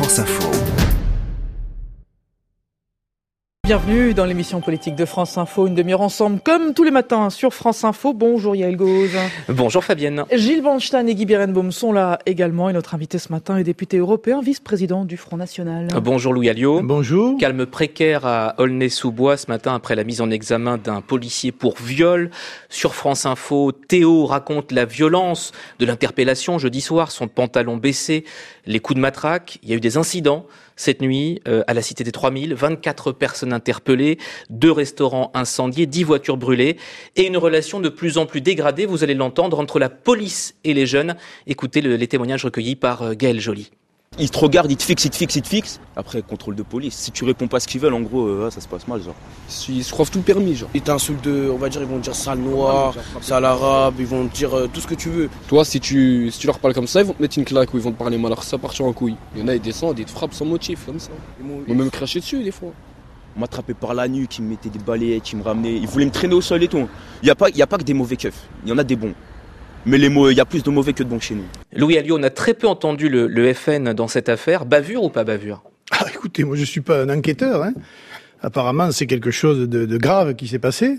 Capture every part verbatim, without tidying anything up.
France Info. Bienvenue dans l'émission politique de France Info, une demi-heure ensemble, comme tous les matins sur France Info. Bonjour Yael Gauze. Bonjour Fabienne. Gilles Bornstein et Guy Berenbaum sont là également. Et notre invité ce matin est député européen, vice-président du Front National. Bonjour Louis Alliot. Bonjour. Calme précaire à Aulnay-sous-Bois ce matin après la mise en examen d'un policier pour viol. Sur France Info, Théo raconte la violence de l'interpellation jeudi soir, son pantalon baissé, les coups de matraque. Il y a eu des incidents cette nuit euh, à la Cité des trois mille, vingt-quatre personnes interpellées, deux restaurants incendiés, dix voitures brûlées et une relation de plus en plus dégradée, vous allez l'entendre, entre la police et les jeunes. Écoutez le, les témoignages recueillis par euh, Gaël Joly. Ils te regardent, ils te fixent, ils te fixent, ils te fixent. Après, contrôle de police. Si tu réponds pas à ce qu'ils veulent, en gros, euh, ça se passe mal, genre. Ils se croient tout permis, genre. Ils t'insultent, de, on va dire, ils vont te dire sale noir, sale arabe, ils vont te dire euh, tout ce que tu veux. Toi, si tu, si tu leur parles comme ça, ils vont te mettre une claque ou ils vont te parler mal, alors ça part en couille. Il y en a, ils descendent, ils te frappent sans motif, comme ça. Ils m'ont même craché dessus, des fois. On m'a attrapé par la nuque, ils me mettaient des balayettes, ils me ramenaient, ils voulaient me traîner au sol et tout. Il n'y a pas, il y a pas que des mauvais keufs, il y en a des bons. Mais les mots, il y a plus de mauvais que de bons chez nous. Louis Alliot, on a très peu entendu le, le F N dans cette affaire. Bavure ou pas bavure ? Ah, écoutez, moi je suis pas un enquêteur. Hein. Apparemment, c'est quelque chose de, de grave qui s'est passé.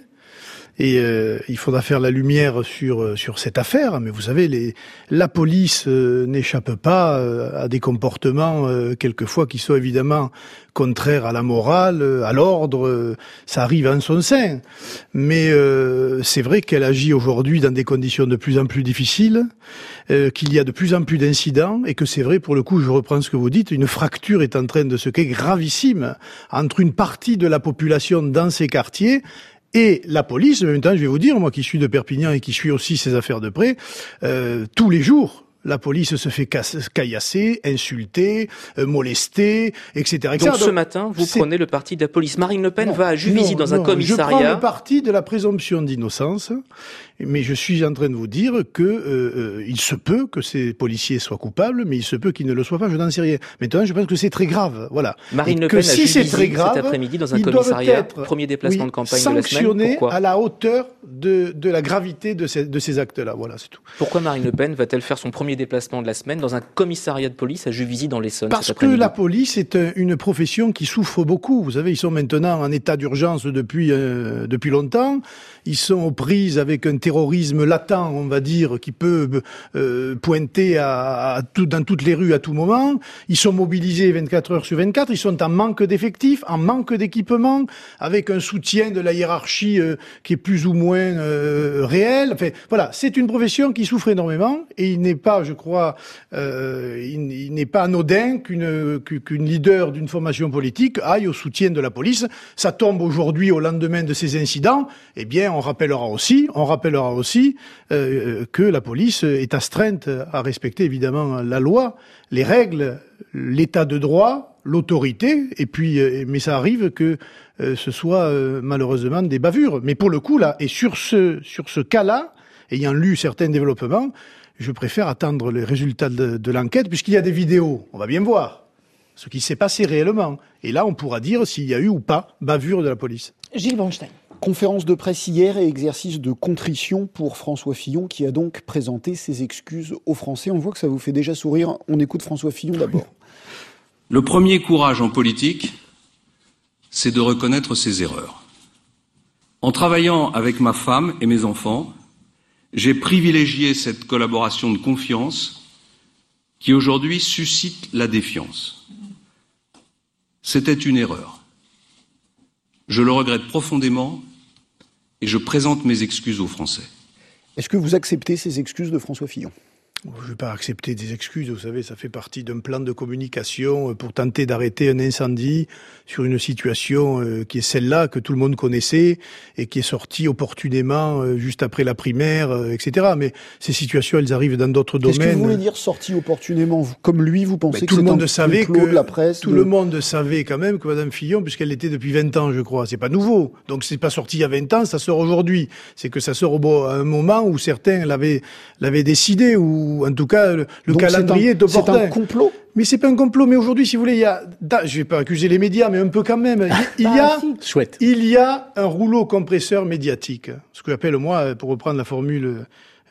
Et euh, il faudra faire la lumière sur sur cette affaire. Mais vous savez, les, la police euh, n'échappe pas euh, à des comportements euh, quelquefois qui sont évidemment contraires à la morale, euh, à l'ordre. Euh, ça arrive en son sein. Mais euh, c'est vrai qu'elle agit aujourd'hui dans des conditions de plus en plus difficiles, euh, qu'il y a de plus en plus d'incidents, et que c'est vrai, pour le coup, je reprends ce que vous dites, une fracture est en train de se créer gravissime entre une partie de la population dans ces quartiers et la police. En même temps, je vais vous dire, moi qui suis de Perpignan et qui suis aussi ces affaires de près, euh, tous les jours, la police se fait caillasser, insulter, euh, molester, et cetera. Donc, Donc ce matin, vous c'est... prenez le parti de la police. Marine Le Pen non, va à Juvisy non, dans un non, commissariat. Je prends le parti de la présomption d'innocence, mais je suis en train de vous dire que euh, euh, il se peut que ces policiers soient coupables, mais il se peut qu'ils ne le soient pas, je n'en sais rien. Maintenant, je pense que c'est très grave, voilà. Marine et Le Pen à si Juvisy c'est très grave, cet après-midi dans un commissariat, premier déplacement oui, de campagne de la semaine. Pourquoi ? À la hauteur de, de la gravité de ces, de ces actes-là, voilà, c'est tout. Pourquoi Marine Le Pen va-t-elle faire son premier déplacement de la semaine dans un commissariat de police à Juvisy dans l'Essonne? Parce que la police est une profession qui souffre beaucoup. Vous savez, ils sont maintenant en état d'urgence depuis euh, depuis longtemps. Ils sont aux prises avec un terrorisme latent, on va dire, qui peut euh, pointer à, à tout, dans toutes les rues à tout moment. Ils sont mobilisés vingt-quatre heures sur vingt-quatre. Ils sont en manque d'effectifs, en manque d'équipement, avec un soutien de la hiérarchie euh, qui est plus ou moins euh, réel. Enfin, voilà, c'est une profession qui souffre énormément, et il n'est pas, je crois, euh, il, il n'est pas anodin qu'une qu'une leader d'une formation politique aille au soutien de la police. Ça tombe aujourd'hui au lendemain de ces incidents. Eh bien, on rappellera aussi, on rappellera aussi euh, que la police est astreinte à respecter évidemment la loi, les règles, l'état de droit, l'autorité. Et puis, euh, mais ça arrive que euh, ce soit euh, malheureusement des bavures. Mais pour le coup là, et sur ce sur ce cas-là, ayant lu certains développements, je préfère attendre les résultats de, de l'enquête, puisqu'il y a des vidéos. On va bien voir ce qui s'est passé réellement. Et là, on pourra dire s'il y a eu ou pas bavure de la police. Gilles Bornstein. Conférence de presse hier et exercice de contrition pour François Fillon, qui a donc présenté ses excuses aux Français. On voit que ça vous fait déjà sourire. On écoute François Fillon d'abord. Le premier courage en politique, c'est de reconnaître ses erreurs. En travaillant avec ma femme et mes enfants, j'ai privilégié cette collaboration de confiance qui aujourd'hui suscite la défiance. C'était une erreur. Je le regrette profondément et je présente mes excuses aux Français. Est-ce que vous acceptez ces excuses de François Fillon ? Je ne vais pas accepter des excuses, vous savez, ça fait partie d'un plan de communication pour tenter d'arrêter un incendie sur une situation qui est celle-là, que tout le monde connaissait et qui est sortie opportunément juste après la primaire, et cetera. Mais ces situations, elles arrivent dans d'autres domaines. Qu'est-ce que vous voulez dire sortie opportunément ? Comme lui, vous pensez ben, que tout le monde c'est un savait complot que de la presse Tout de... le monde savait quand même que Mme Fillon, puisqu'elle l'était depuis vingt ans, je crois, c'est pas nouveau. Donc c'est pas sorti il y a vingt ans, ça sort aujourd'hui. C'est que ça sort au, à un moment où certains l'avaient, l'avaient décidé, ou en tout cas... Le Le Donc calendrier est opportun. C'est un complot ? Mais c'est pas un complot. Mais aujourd'hui, si vous voulez, il y a, je vais pas accuser les médias, mais un peu quand même. Il y a, ah, si. Chouette. Il y a un rouleau compresseur médiatique. Ce que j'appelle, moi, pour reprendre la formule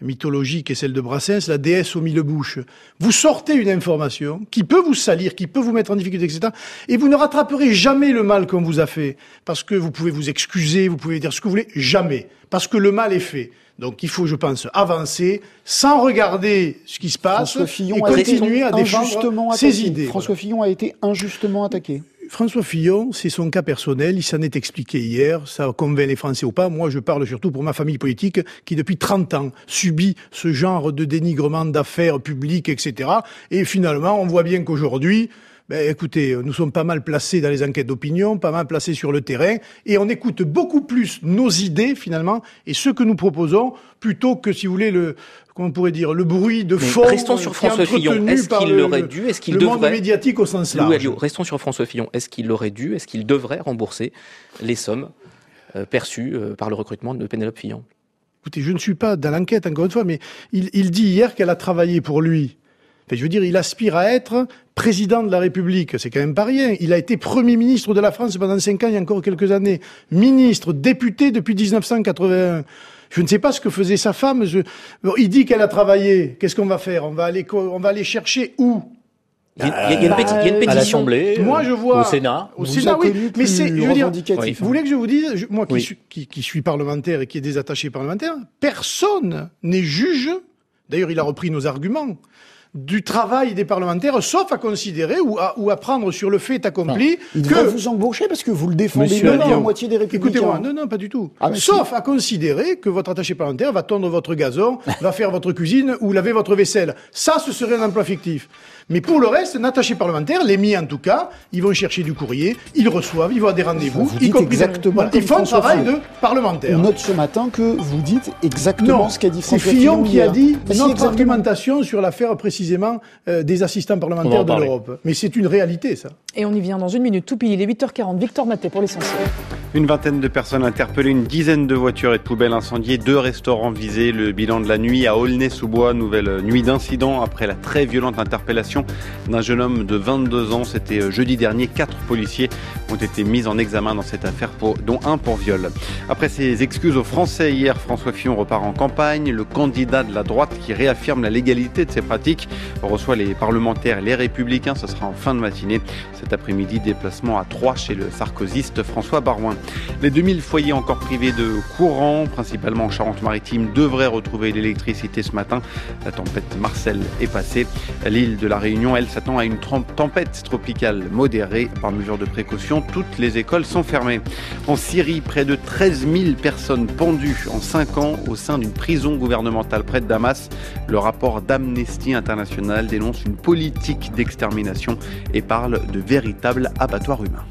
mythologique est celle de Brassens, la déesse aux mille bouches. Vous sortez une information qui peut vous salir, qui peut vous mettre en difficulté, et cetera. Et vous ne rattraperez jamais le mal qu'on vous a fait. Parce que vous pouvez vous excuser, vous pouvez dire ce que vous voulez, jamais. Parce que le mal est fait. Donc il faut, je pense, avancer sans regarder ce qui se passe et continuer à défendre ses idées. François Fillon a été injustement attaqué. François Fillon, c'est son cas personnel, il s'en est expliqué hier, ça convainc les Français ou pas. Moi, je parle surtout pour ma famille politique qui, depuis trente ans, subit ce genre de dénigrement d'affaires publiques, et cetera. Et finalement, on voit bien qu'aujourd'hui, ben, écoutez, nous sommes pas mal placés dans les enquêtes d'opinion, pas mal placés sur le terrain, et on écoute beaucoup plus nos idées, finalement, et ce que nous proposons, plutôt que, si vous voulez, le, comment on pourrait dire, le bruit de fond. Restons sur François Fillon. Est-ce qu'il l'aurait dû, est-ce qu'il le devrait, monde médiatique au sens large. Louis Alliot, restons sur François Fillon. Est-ce qu'il aurait dû, est-ce qu'il devrait rembourser les sommes euh, perçues euh, par le recrutement de Pénélope Fillon? Écoutez, je ne suis pas dans l'enquête, encore une fois, mais il, il dit hier qu'elle a travaillé pour lui. Enfin, je veux dire, il aspire à être président de la République. C'est quand même pas rien. Il a été Premier ministre de la France pendant cinq ans, il y a encore quelques années. Ministre, député depuis dix-neuf cent quatre-vingt-un. Je ne sais pas ce que faisait sa femme. Je... Bon, il dit qu'elle a travaillé. Qu'est-ce qu'on va faire? On va aller, on va aller chercher où? Il y a, il y a une, péti- il y a une pétition. À l'Assemblée, moi, je vois, au Sénat. Au Sénat, oui. Mais c'est, je veux dire, oui. vous voulez que je vous dise, je, moi qui, oui. suis, qui, qui suis parlementaire et qui est désattaché parlementaire, personne n'est juge. D'ailleurs, il a repris nos arguments. Du travail des parlementaires, sauf à considérer ou à, ou à prendre sur le fait accompli non. Il que... devrait vous embaucher parce que vous le défendez Monsieur même Alliot, la moitié des Républicains. Écoutez-moi, non, non, pas du tout. Ah, sauf si. à considérer que votre attaché parlementaire va tondre votre gazon, va faire votre cuisine ou laver votre vaisselle. Ça, ce serait un emploi fictif. Mais pour le reste, un attaché parlementaire, les miens en tout cas, ils vont chercher du courrier, ils reçoivent, ils vont à des rendez-vous, vous y dites compris exactement voilà, comme ils font un François travail Fillon. de parlementaire. On note ce matin que vous dites exactement non, ce qu'a dit c'est François Fillon Fillon qui a hier. dit Mais si, notre exactement. argumentation sur l'affaire précisément euh, des assistants parlementaires de parler. l'Europe. Mais c'est une réalité, ça. Et on y vient dans une minute. Tout pile, il est huit heures quarante. Victor Maté pour l'essentiel. Une vingtaine de personnes interpellées, une dizaine de voitures et de poubelles incendiées, deux restaurants visés. Le bilan de la nuit à Aulnay-sous-Bois, nouvelle nuit d'incident après la très violente interpellation d'un jeune homme de vingt-deux ans. C'était jeudi dernier. Quatre policiers ont été mis en examen dans cette affaire, pour, dont un pour viol. Après ses excuses aux Français hier, François Fillon repart en campagne. Le candidat de la droite qui réaffirme la légalité de ces pratiques reçoit les parlementaires et les républicains. Ce sera en fin de matinée. Cet après-midi, déplacement à Troyes chez le sarkozyste François Baroin. Les deux mille foyers encore privés de courant, principalement en Charente-Maritime, devraient retrouver l'électricité ce matin. La tempête Marcel est passée. L'île de la Réunion, elle, s'attend à une tempête tropicale modérée. Par mesure de précaution, toutes les écoles sont fermées. En Syrie, près de treize mille personnes pendues en cinq ans au sein d'une prison gouvernementale près de Damas. Le rapport d'Amnesty International dénonce une politique d'extermination et parle de véritables abattoirs humains.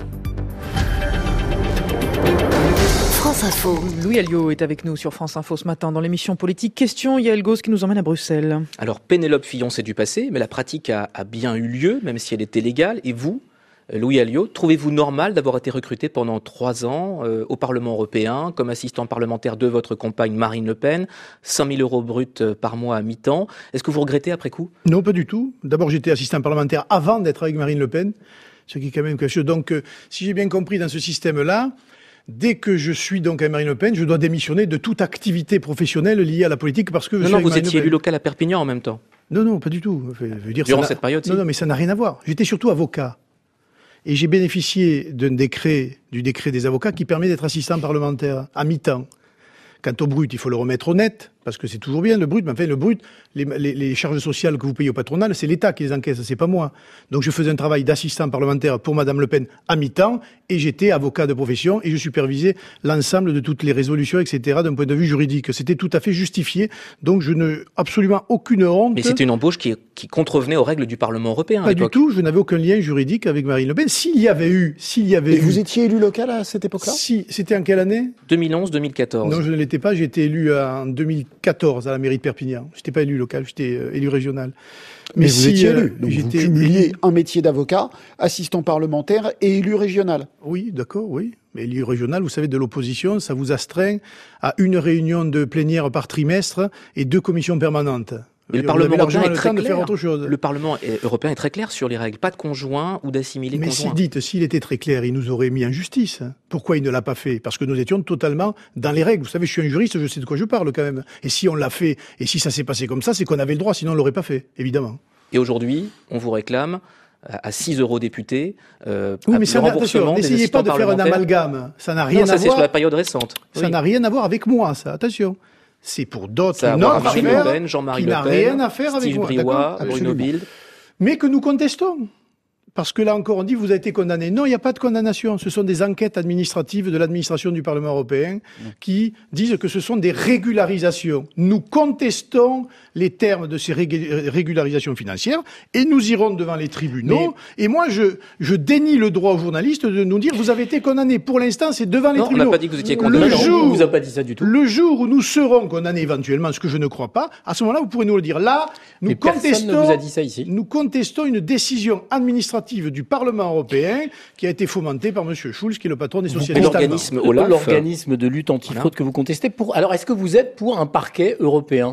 France Info. Louis Alliot est avec nous sur France Info ce matin dans l'émission Politique Question. Yael Gauze qui nous emmène à Bruxelles. Alors Pénélope Fillon, c'est du passé, mais la pratique a, a bien eu lieu, même si elle était légale. Et vous, Louis Alliot, trouvez-vous normal d'avoir été recruté pendant trois ans euh, au Parlement européen comme assistant parlementaire de votre compagne Marine Le Pen, cinq mille euros bruts par mois à mi-temps? Est-ce que vous regrettez après coup? Non, pas du tout. D'abord, j'étais assistant parlementaire avant d'être avec Marine Le Pen, ce qui est quand même quelque chose. Donc, euh, si j'ai bien compris dans ce système-là, dès que je suis donc avec Marine Le Pen, je dois démissionner de toute activité professionnelle liée à la politique parce que je non, suis non, avec vous Marine Le étiez Pen. élu local à Perpignan en même temps. Non, non, pas du tout. Je veux dire, Durant ça cette période, si. Non, non, mais ça n'a rien à voir. J'étais surtout avocat. Et j'ai bénéficié d'un décret, du décret des avocats qui permet d'être assistant parlementaire à mi-temps. Quant au brut, il faut le remettre au net, parce que c'est toujours bien le brut, mais enfin le brut, les, les, les charges sociales que vous payez au patronal, c'est l'État qui les encaisse, c'est pas moi. Donc je faisais un travail d'assistant parlementaire pour Madame Le Pen à mi-temps, et j'étais avocat de profession, et je supervisais l'ensemble de toutes les résolutions, et cetera, d'un point de vue juridique. C'était tout à fait justifié, donc je n'ai absolument aucune honte. Mais c'était une embauche qui, qui contrevenait aux règles du Parlement européen. Pas du tout, je n'avais aucun lien juridique avec Marine Le Pen. S'il y avait eu, s'il y avait Et eu... vous étiez élu local à cette époque-là? Si, c'était en quelle année? deux mille onze deux mille quatorze. Non, je ne l'étais pas, j'ai été élu en deux mille quatorze à la mairie de Perpignan. Je n'étais pas élu local, j'étais euh, élu régional. Mais, Mais vous si, étiez euh, élu, donc vous j'étais cumuliez élu... un métier d'avocat, assistant parlementaire et élu régional. Oui, d'accord, oui. Mais élu régional, vous savez, de l'opposition, ça vous astreint à une réunion de plénière par trimestre et deux commissions permanentes. Mais le Vous Parlement avez largement européen est le très temps de faire clair. autre chose. Le Parlement est- européen est très clair sur les règles. Pas de conjoint ou d'assimilés Mais conjoints. si, dites, s'il était très clair, il nous aurait mis en justice. Pourquoi il ne l'a pas fait? Parce que nous étions totalement dans les règles. Vous savez, je suis un juriste, je sais de quoi je parle quand même. Et si on l'a fait, et si ça s'est passé comme ça, c'est qu'on avait le droit, sinon on l'aurait pas fait, évidemment. Et aujourd'hui, on vous réclame à six euros députés euh, Oui, mais le ça n'a- remboursement attention, des n'essayez assistants pas de faire un parlementaires. amalgame. Ça n'a rien Non, ça à c'est voir. sur la période récente. Ça Oui. n'a rien à voir avec moi, ça. Attention. C'est pour d'autres Ça a à voir notre avec Marine affaire Le Pen, Jean-Marie qui Le n'a Pen, rien à faire avec Steve moi. Briouat, D'accord Bruno Absolument. Bilde. Mais que nous contestons. Parce que là encore, on dit vous avez été condamné. Non, il n'y a pas de condamnation. Ce sont des enquêtes administratives de l'administration du Parlement européen qui disent que ce sont des régularisations. Nous contestons les termes de ces régul- régularisations financières et nous irons devant les tribunaux. Et moi, je, je dénie le droit aux journalistes de nous dire vous avez été condamné. Pour l'instant, c'est devant les Non, on tribunaux. n'a pas dit que vous étiez Le condamné. Non, jour- on vous a pas dit ça du tout. Le jour où nous serons condamnés éventuellement, ce que je ne crois pas, à ce moment-là, vous pourrez nous le dire. Là, nous Mais personne contestons, ne vous a dit ça ici. nous contestons une décision administrative du Parlement européen qui a été fomentée par M. Schulz, qui est le patron des socialistes allemands. L'organisme Olaf. L'organisme de lutte antifraude Voilà. que vous contestez. Pour... Alors, est-ce que vous êtes pour un parquet européen?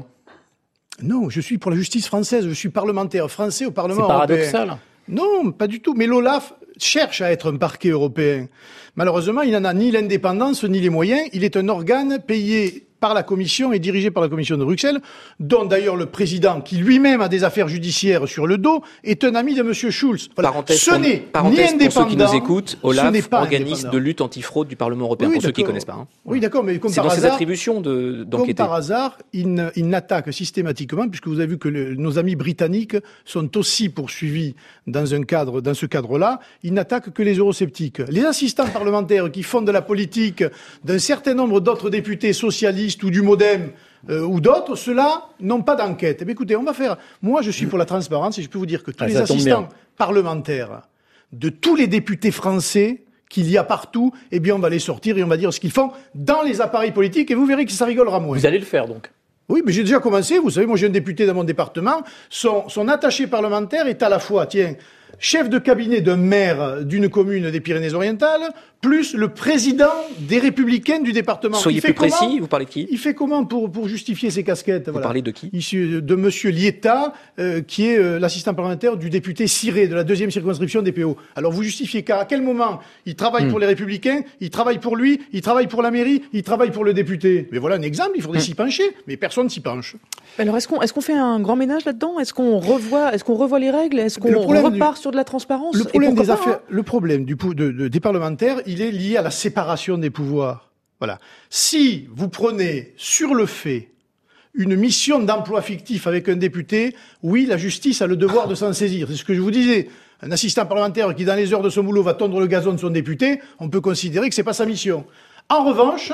Non, je suis pour la justice française. Je suis parlementaire français au C'est Parlement européen. paradoxal. Non, pas du tout. Mais l'Olaf cherche à être un parquet européen. Malheureusement, il n'en a ni l'indépendance ni les moyens. Il est un organe payé par la Commission et dirigé par la Commission de Bruxelles, dont d'ailleurs le président, qui lui-même a des affaires judiciaires sur le dos, est un ami de M. Schulz. Voilà. Parenthèse, Ce pour, n'est parenthèse ni pour indépendant, ceux qui nous écoutent, ce n'est Olaf, pas organisme indépendant. de lutte antifraude du Parlement européen, Oui, pour ceux qui ne d'accord. connaissent pas. hein. Oui, d'accord, mais comme C'est par dans ses hasard, attributions de- comme d'enquêter. par hasard, il, ne- il n'attaque systématiquement, puisque vous avez vu que le- nos amis britanniques sont aussi poursuivis dans un cadre, dans ce cadre-là, il n'attaque que les eurosceptiques. Les assistants parlementaires qui font de la politique d'un certain nombre d'autres députés socialistes ou du MoDem, euh, ou d'autres, ceux-là n'ont pas d'enquête. Eh bien, écoutez, on va faire. Moi, je suis pour la transparence et je peux vous dire que tous Ah, les ça tombe assistants bien. parlementaires de tous les députés français qu'il y a partout, eh bien, on va les sortir et on va dire ce qu'ils font dans les appareils politiques et vous verrez que ça rigolera moins. Vous allez le faire, donc. Oui, mais j'ai déjà commencé. Vous savez, moi, j'ai un député dans mon département. Son, son attaché parlementaire est à la fois, tiens, chef de cabinet d'un maire d'une commune des Pyrénées-Orientales, plus le président des Républicains du département. Soyez Il fait plus précis, comment vous parlez de qui Il fait comment pour, pour justifier ses casquettes Vous voilà. parlez de qui Issu de Monsieur Lietta, euh, qui est euh, l'assistant parlementaire du député Ciré, de la deuxième circonscription des P O. Alors vous justifiez qu'à quel moment il travaille Hmm. pour les Républicains, il travaille pour lui, il travaille pour la mairie, il travaille pour le député. Mais voilà un exemple, il faudrait Hmm. s'y pencher, mais personne s'y penche. Alors, est-ce qu'on est-ce qu'on fait un grand ménage là-dedans? Est-ce qu'on revoit, est-ce qu'on revoit les règles? Est-ce Le qu'on problème repart sur de la transparence? Le Et problème pourquoi des pas, affaires, le problème du, pou- de- de- des parlementaires, il est lié à la séparation des pouvoirs. Voilà. Si vous prenez sur le fait une mission d'emploi fictif avec un député, oui, la justice a le devoir de s'en saisir. C'est ce que je vous disais. Un assistant parlementaire qui, dans les heures de son boulot, va tondre le gazon de son député, on peut considérer que c'est pas sa mission. En revanche,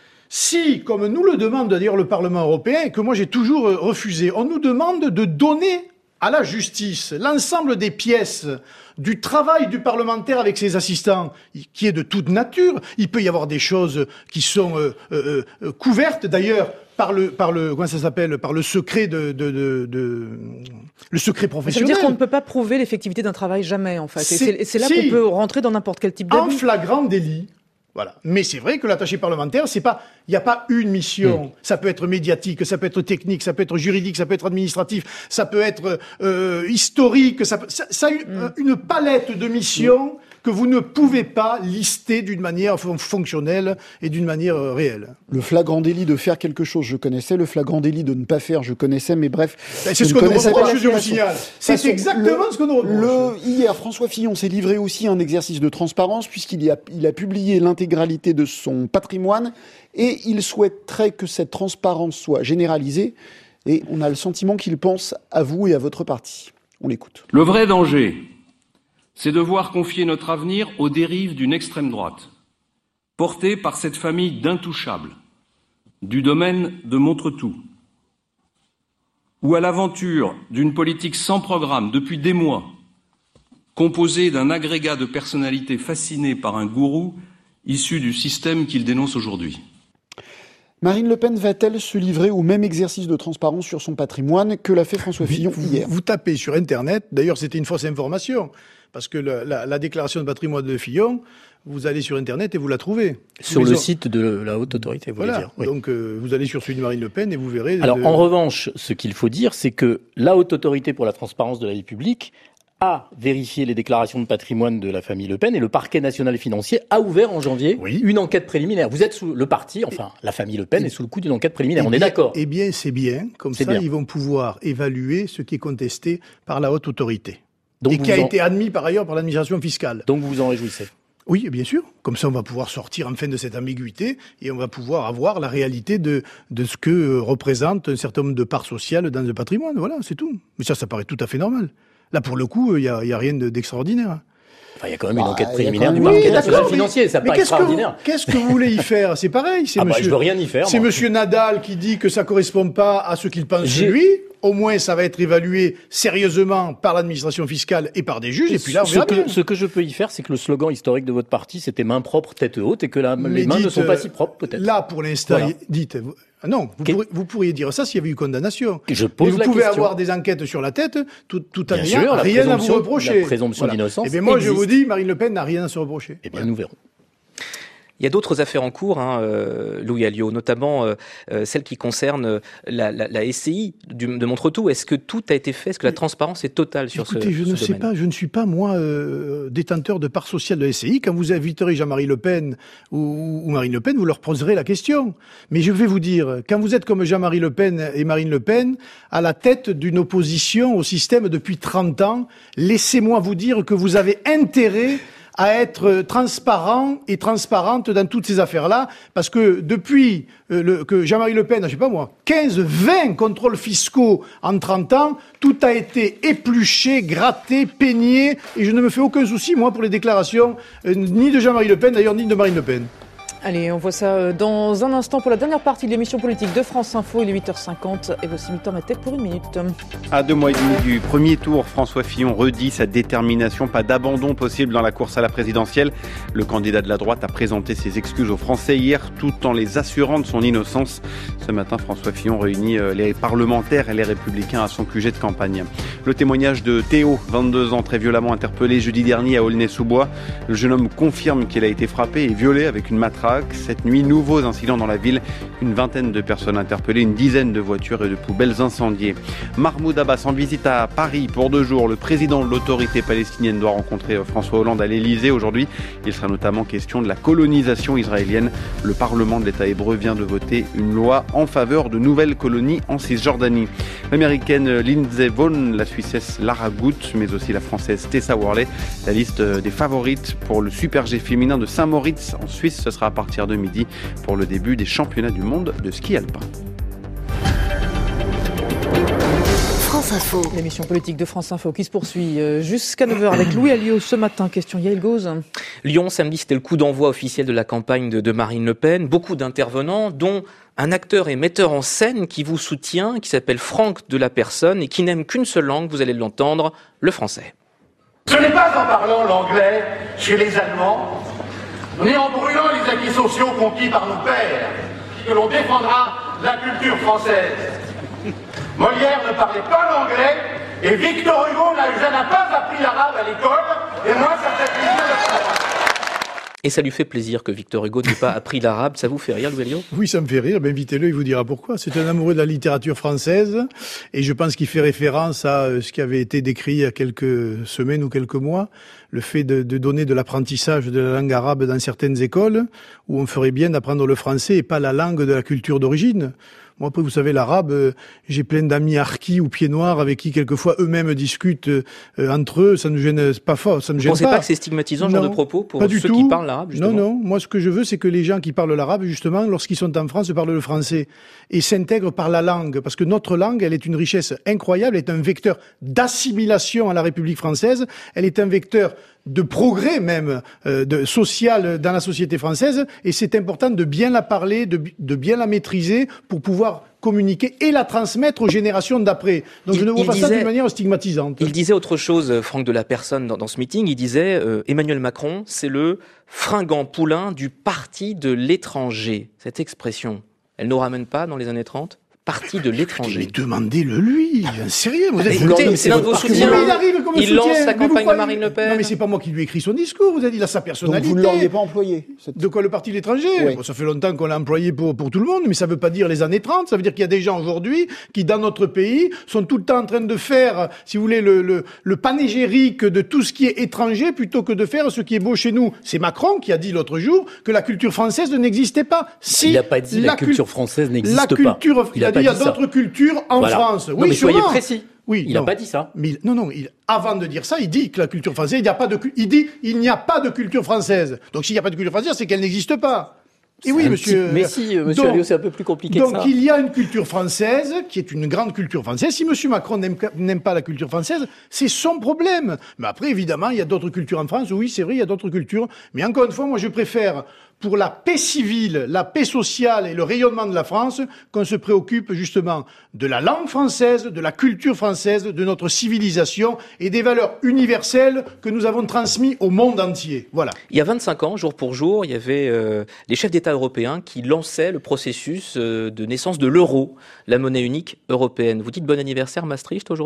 si, comme nous le demande d'ailleurs le Parlement européen, et que moi j'ai toujours euh, refusé, on nous demande de donner à la justice l'ensemble des pièces du travail du parlementaire avec ses assistants, qui est de toute nature. Il peut y avoir des choses qui sont euh, euh, euh, couvertes d'ailleurs par le par le comment ça s'appelle par le secret de de, de, de le secret Ça veut professionnel. dire qu'on ne peut pas prouver l'effectivité d'un travail jamais, en fait. Et C'est- c'est et c'est là si. qu'on peut rentrer dans n'importe quel type En d'abus. flagrant délit. Voilà. Mais c'est vrai que l'attaché parlementaire, c'est pas, il n'y a pas une mission. Ça peut être médiatique, ça peut être technique, ça peut être juridique, ça peut être administratif, ça peut être euh, historique. Ça, peut- ça, ça a une, une palette de missions que vous ne pouvez pas lister d'une manière fon- fonctionnelle et d'une manière euh, réelle. Le flagrant délit de faire quelque chose, je connaissais. Le flagrant délit de ne pas faire, je connaissais. Mais bref, Ben, je c'est ce ne qu'on nous connaissais pas reproche, je vous l'affirmation. signale. C'est Passons. exactement Le- ce qu'on nous reproche. Le, hier, François Fillon s'est livré aussi à un exercice de transparence puisqu'il y a, il a publié l'intégralité de son patrimoine et il souhaiterait que cette transparence soit généralisée. Et on a le sentiment qu'il pense à vous et à votre parti. On l'écoute. Le vrai danger, c'est de voir confier notre avenir aux dérives d'une extrême droite, portée par cette famille d'intouchables, du domaine de Montretout, ou à l'aventure d'une politique sans programme depuis des mois, composée d'un agrégat de personnalités fascinées par un gourou issu du système qu'il dénonce aujourd'hui. Marine Le Pen va-t-elle se livrer au même exercice de transparence sur son patrimoine que l'a fait François Fillon vous, hier ? Vous tapez sur Internet, d'ailleurs c'était une fausse information, parce que la, la, la déclaration de patrimoine de Fillon, vous allez sur Internet et vous la trouvez. Sur Mais le on... site de la Haute Autorité, vous voilà. voulez dire. Oui. Donc euh, vous allez sur celui de Marine Le Pen et vous verrez... Alors de... en revanche, ce qu'il faut dire, c'est que la Haute Autorité pour la transparence de la vie publique a vérifié les déclarations de patrimoine de la famille Le Pen et le parquet national financier a ouvert en janvier oui. une enquête préliminaire. Vous êtes sous le parti, enfin la famille Le Pen et, est sous le coup d'une enquête préliminaire. On bien, est d'accord. Eh bien, c'est bien. Comme c'est ça, bien. Ils vont pouvoir évaluer ce qui est contesté par la Haute Autorité. Donc et qui a en... été admis par ailleurs par l'administration fiscale. Donc vous vous en réjouissez ? Oui, bien sûr. Comme ça, on va pouvoir sortir enfin de cette ambiguïté et on va pouvoir avoir la réalité de, de ce que représente un certain nombre de parts sociales dans le patrimoine. Voilà, c'est tout. Mais ça, ça paraît tout à fait normal. Là, pour le coup, il n'y a, y a rien d'extraordinaire. Enfin, il y a quand même une bah, enquête préliminaire du parquet oui, national financier, ça paraît extraordinaire. Que qu'est-ce que vous voulez y faire ? C'est pareil. C'est ah monsieur, bah, je veux rien y faire. C'est monsieur Nadal qui dit que ça ne correspond pas à ce qu'il pense de lui. Au moins, ça va être évalué sérieusement par l'administration fiscale et par des juges. Et, et puis là, on ce, que, ce que je peux y faire, c'est que le slogan historique de votre parti, c'était main propre, tête haute, et que la, les mains dites, ne sont pas si propres, peut-être. Là, pour l'instant, voilà. dites... Non, vous, pourriez, vous pourriez dire ça s'il y avait eu condamnation. Je pose Mais vous la pouvez question. avoir des enquêtes sur la tête, tout, tout en ayant rien à vous reprocher. La présomption voilà. d'innocence. Et bien moi, existe. je vous dis, Marine Le Pen n'a rien à se reprocher. Eh bien, voilà. nous verrons. Il y a d'autres affaires en cours, hein, euh, Louis Alliot, notamment euh, euh, celle qui concerne la, la, la S C I du, de Montretout. Est-ce que tout a été fait ? Est-ce que la transparence est totale sur Écoutez, ce je ce ne sais domaine ? pas, je ne suis pas, moi, euh, détenteur de part sociale de la S C I. Quand vous inviterez Jean-Marie Le Pen ou, ou Marine Le Pen, vous leur poserez la question. Mais je vais vous dire, quand vous êtes comme Jean-Marie Le Pen et Marine Le Pen, à la tête d'une opposition au système depuis trente ans, laissez-moi vous dire que vous avez intérêt à être transparent et transparente dans toutes ces affaires-là, parce que depuis euh, le, que Jean-Marie Le Pen, je sais pas moi, quinze, vingt contrôles fiscaux en trente ans, tout a été épluché, gratté, peigné, et je ne me fais aucun souci, moi, pour les déclarations, euh, ni de Jean-Marie Le Pen, d'ailleurs, ni de Marine Le Pen. Allez, on voit ça dans un instant pour la dernière partie de l'émission politique de France Info. Il est huit heures cinquante et voici Mitterrand Tech pour une minute. À deux mois et demi du premier tour, François Fillon redit sa détermination. Pas d'abandon possible dans la course à la présidentielle. Le candidat de la droite a présenté ses excuses aux Français hier tout en les assurant de son innocence. Ce matin, François Fillon réunit les parlementaires et les républicains à son Q G de campagne. Le témoignage de Théo, vingt-deux ans, très violemment interpellé jeudi dernier à Aulnay-sous-Bois. Le jeune homme confirme qu'il a été frappé et violé avec une matraque. Cette nuit, nouveaux incidents dans la ville. Une vingtaine de personnes interpellées, une dizaine de voitures et de poubelles incendiées. Mahmoud Abbas en visite à Paris pour deux jours. Le président de l'autorité palestinienne doit rencontrer François Hollande à l'Elysée aujourd'hui. Il sera notamment question de la colonisation israélienne. Le Parlement de l'État hébreu vient de voter une loi en faveur de nouvelles colonies en Cisjordanie. L'américaine Lindsey Vonn, la Suissesse Lara Gut, mais aussi la Française Tessa Worley. La liste des favorites pour le Super G féminin de Saint-Moritz en Suisse, ce sera à partir de midi pour le début des championnats du monde de ski alpin. France Info. L'émission politique de France Info qui se poursuit jusqu'à neuf heures avec Louis Alliot ce matin. Question Yael Gauze. Lyon, samedi, c'était le coup d'envoi officiel de la campagne de, de Marine Le Pen. Beaucoup d'intervenants, dont un acteur et metteur en scène qui vous soutient, qui s'appelle Franck de la Personne et qui n'aime qu'une seule langue, vous allez l'entendre, le français. Ce n'est pas en parlant l'anglais chez les Allemands, ni en brûlant les acquis sociaux conquis par nos pères, que l'on défendra la culture française. Molière ne parlait pas l'anglais, et Victor Hugo n'a pas appris l'arabe à l'école, et moi ça fait plaisir de savoir. Et ça lui fait plaisir que Victor Hugo n'ait pas appris l'arabe. Ça vous fait rire, Louis Alliot ? Oui, ça me fait rire. Ben, invitez-le, il vous dira pourquoi. C'est un amoureux de la littérature française. Et je pense qu'il fait référence à ce qui avait été décrit il y a quelques semaines ou quelques mois. Le fait de, de donner de l'apprentissage de la langue arabe dans certaines écoles, où on ferait bien d'apprendre le français et pas la langue de la culture d'origine. Moi, après, vous savez, l'arabe, euh, j'ai plein d'amis harkis ou pieds noirs avec qui, quelquefois, eux-mêmes discutent euh, entre eux. Ça ne gêne pas fort, ça ne Vous gêne pas. Vous pensez pas que c'est stigmatisant, ce genre de propos, pour ceux tout. qui parlent l'arabe, justement ? Non, non. Moi, ce que je veux, c'est que les gens qui parlent l'arabe, justement, lorsqu'ils sont en France, parlent le français et s'intègrent par la langue. Parce que notre langue, elle est une richesse incroyable, elle est un vecteur d'assimilation à la République française. Elle est un vecteur de progrès même euh, de social dans la société française, et c'est important de bien la parler, de, de bien la maîtriser pour pouvoir communiquer et la transmettre aux générations d'après. Donc il, je ne vois pas disait, ça d'une manière stigmatisante. Il disait autre chose, Franck de la Personne, dans, dans ce meeting. Il disait euh, Emmanuel Macron, c'est le fringant poulain du parti de l'étranger. Cette expression, Elle ne nous ramène pas dans les années trente partie de l'étranger. Mais demandez-le lui, sérieux. Vous êtes écoutez, c'est l'un de vos soutiens. Il arrive comme il soutien. lance la campagne de Marine Le Pen. Non, mais c'est pas moi qui lui ai écrit son discours. Vous avez dit, il a sa personnalité. Donc vous ne l'auriez pas employé. Cette... De quoi, le parti de l'étranger? Oui. Bon, ça fait longtemps qu'on l'a employé pour, pour tout le monde, mais ça veut pas dire les années trente. Ça veut dire qu'il y a des gens aujourd'hui qui, dans notre pays, sont tout le temps en train de faire, si vous voulez, le, le, le panégyrique de tout ce qui est étranger plutôt que de faire ce qui est beau chez nous. C'est Macron qui a dit l'autre jour que la culture française n'existait pas. Si il n'a pas dit la, la culture française n'existe la culture, pas. Il, il a, a dit il y a d'autres cultures en voilà. France. Non, oui, mais sûrement. soyez précis. Oui, il n'a pas dit ça. Mais non, non. Il, avant de dire ça, il dit que la culture française, il n'y a pas de, il dit, il n'y a pas de culture française. Donc, s'il n'y a pas de culture française, c'est qu'elle n'existe pas. Et oui, monsieur. Petit... Mais si, monsieur Alliot, c'est un peu plus compliqué donc, que ça. Donc, il y a une culture française qui est une grande culture française. Si monsieur Macron n'aime, n'aime pas la culture française, c'est son problème. Mais après, évidemment, il y a d'autres cultures en France. Oui, c'est vrai, il y a d'autres cultures. Mais encore une fois, moi, je préfère, pour la paix civile, la paix sociale et le rayonnement de la France, qu'on se préoccupe justement de la langue française, de la culture française, de notre civilisation et des valeurs universelles que nous avons transmises au monde entier. Voilà. Il y a vingt-cinq ans, jour pour jour, il y avait euh, les chefs d'État européens qui lançaient le processus euh, de naissance de l'euro, la monnaie unique européenne. Vous dites bon anniversaire Maastricht aujourd'hui ?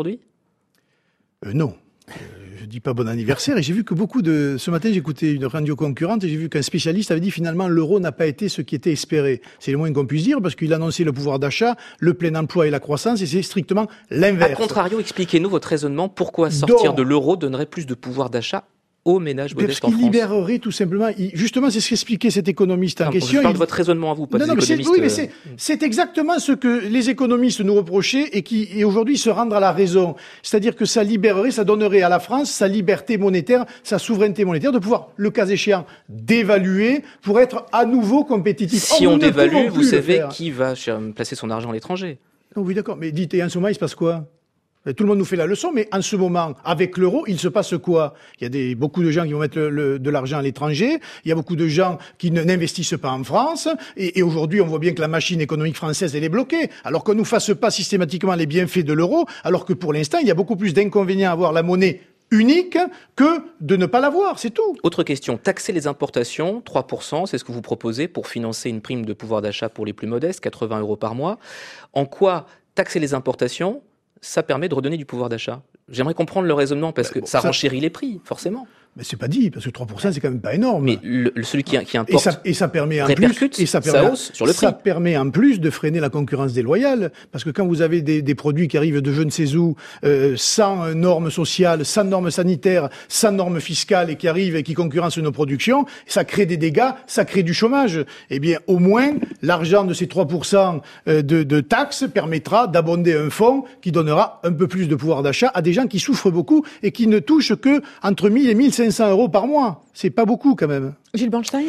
euh, Non. Je dis pas bon anniversaire, et j'ai vu que beaucoup de... Ce matin, j'écoutais une radio concurrente, et j'ai vu qu'un spécialiste avait dit finalement l'euro n'a pas été ce qui était espéré. C'est le moins qu'on puisse dire, parce qu'il annonçait le pouvoir d'achat, le plein emploi et la croissance, et c'est strictement l'inverse. A contrario, expliquez-nous votre raisonnement, pourquoi sortir Donc, de l'euro donnerait plus de pouvoir d'achat aux ménages modestes en France? Parce qu'il libérerait tout simplement, il, justement, c'est ce qu'expliquait cet économiste en non, question. Je parle il... de votre raisonnement à vous, pas non, des non, mais économistes. Oui, mais c'est, c'est exactement ce que les économistes nous reprochaient et qui, et aujourd'hui, se rendent à la raison. C'est-à-dire que ça libérerait, ça donnerait à la France sa liberté monétaire, sa souveraineté monétaire, de pouvoir, le cas échéant, dévaluer pour être à nouveau compétitif. Si oh, on dévalue, vous savez qui va placer son argent à l'étranger. Non, oui, d'accord, mais dites, et en ce moment, il se passe quoi? Tout le monde nous fait la leçon, mais en ce moment, avec l'euro, il se passe quoi? Il y a des, beaucoup de gens qui vont mettre le, le, de l'argent à l'étranger, il y a beaucoup de gens qui ne, n'investissent pas en France, et, et aujourd'hui, on voit bien que la machine économique française, elle est bloquée, alors qu'on ne nous fasse pas systématiquement les bienfaits de l'euro, alors que pour l'instant, il y a beaucoup plus d'inconvénients à avoir la monnaie unique que de ne pas l'avoir, c'est tout. Autre question, taxer les importations, trois pour cent, c'est ce que vous proposez pour financer une prime de pouvoir d'achat pour les plus modestes, quatre-vingts euros par mois. En quoi taxer les importations, ça permet de redonner du pouvoir d'achat? J'aimerais comprendre le raisonnement, parce que bon, ça, ça renchérit les prix, forcément. Mais c'est pas dit, parce que trois pour cent, c'est quand même pas énorme. Mais le, celui qui, qui importe et ça, et ça permet en plus, et ça permet, ça hausse sur le prix. Ça permet en plus de freiner la concurrence déloyale, parce que quand vous avez des, des produits qui arrivent de je ne sais où, euh, sans normes sociales, sans normes sanitaires, sans normes fiscales, et qui arrivent et qui concurrencent nos productions, ça crée des dégâts, ça crée du chômage. Eh bien, au moins, l'argent de ces trois pour cent de, de taxes permettra d'abonder un fonds qui donnera un peu plus de pouvoir d'achat à des gens qui souffrent beaucoup et qui ne touchent que entre mille et mille cinq cents euros par mois. C'est pas beaucoup, quand même. Gilles Bernstein.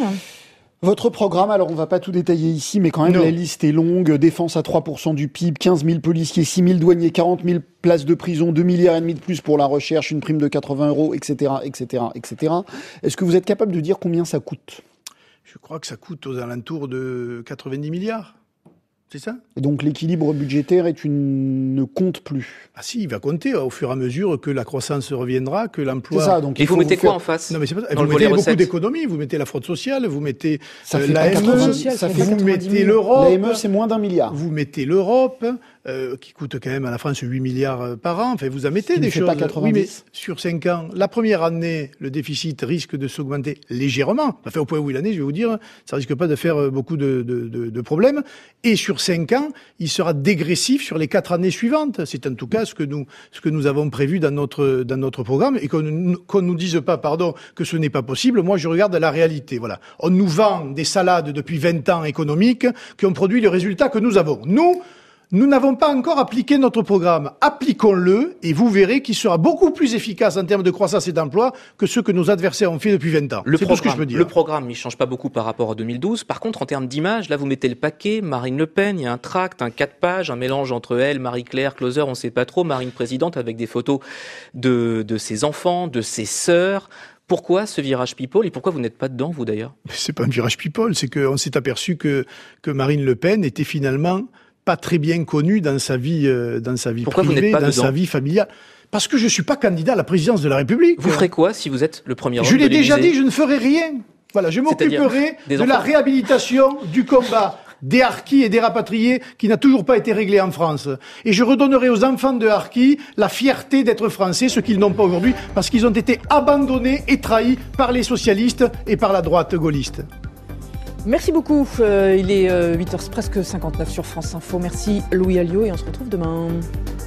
Votre programme, alors on va pas tout détailler ici, mais quand même non. La liste est longue. Défense à trois pour cent du P I B, quinze mille policiers, six mille douaniers, quarante mille places de prison, deux milliards et demi de plus pour la recherche, une prime de quatre-vingts euros, et cetera, et cetera, et cetera. Est-ce que vous êtes capable de dire combien ça coûte? Je crois que ça coûte aux alentours de quatre-vingt-dix milliards. C'est ça? Et donc l'équilibre budgétaire est une... ne compte plus. Ah si, il va compter au fur et à mesure que la croissance reviendra, que l'emploi... C'est ça, donc il faut, vous mettez vous quoi faire... en face? Non mais c'est pas... Vous mettez beaucoup d'économies, vous mettez la fraude sociale, vous mettez ça euh, fait la M E, ça fait vous mettez l'Europe... La M E, c'est moins d'un milliard. Vous mettez l'Europe, euh, qui coûte quand même à la France huit milliards par an, enfin vous en mettez qui des choses... Pas quatre-vingt-dix. Oui, mais sur cinq ans, la première année, le déficit risque de s'augmenter légèrement, enfin au point où il en est, je vais vous dire, ça risque pas de faire beaucoup de, de, de, de problèmes, et sur cinq ans, il sera dégressif sur les quatre années suivantes. C'est en tout cas ce que nous, ce que nous avons prévu dans notre, dans notre programme, et qu'on ne qu'on nous dise pas, pardon, que ce n'est pas possible. Moi, je regarde la réalité. Voilà. On nous vend des salades depuis vingt ans économiques qui ont produit le résultat que nous avons. Nous, Nous n'avons pas encore appliqué notre programme. Appliquons-le et vous verrez qu'il sera beaucoup plus efficace en termes de croissance et d'emploi que ce que nos adversaires ont fait depuis vingt ans. Le C'est tout ce que je peux dire. Le programme, il ne change pas beaucoup par rapport à deux mille douze. Par contre, en termes d'image, là, vous mettez le paquet. Marine Le Pen, il y a un tract, un quatre pages, un mélange entre elle, Marie-Claire, Closer, on ne sait pas trop, Marine présidente avec des photos de, de ses enfants, de ses sœurs. Pourquoi ce virage people et pourquoi vous n'êtes pas dedans, vous d'ailleurs? C'est pas un virage people, c'est qu'on s'est aperçu que, que Marine Le Pen était finalement pas très bien connue dans sa vie, euh, dans sa vie Pourquoi privée, vous n'êtes pas dans dedans sa vie familiale. Parce que je suis pas candidat à la présidence de la République. Vous ferez quoi si vous êtes le premier homme Je l'ai de déjà l'Élysée ? dit, je ne ferai rien. Voilà, je m'occuperai de la réhabilitation du combat des harkis et des rapatriés qui n'a toujours pas été réglé en France. Et je redonnerai aux enfants de harkis la fierté d'être français, ce qu'ils n'ont pas aujourd'hui, parce qu'ils ont été abandonnés et trahis par les socialistes et par la droite gaulliste. Merci beaucoup. Euh, il est euh, huit heures presque cinquante-neuf sur France Info. Merci Louis Alliot et on se retrouve demain.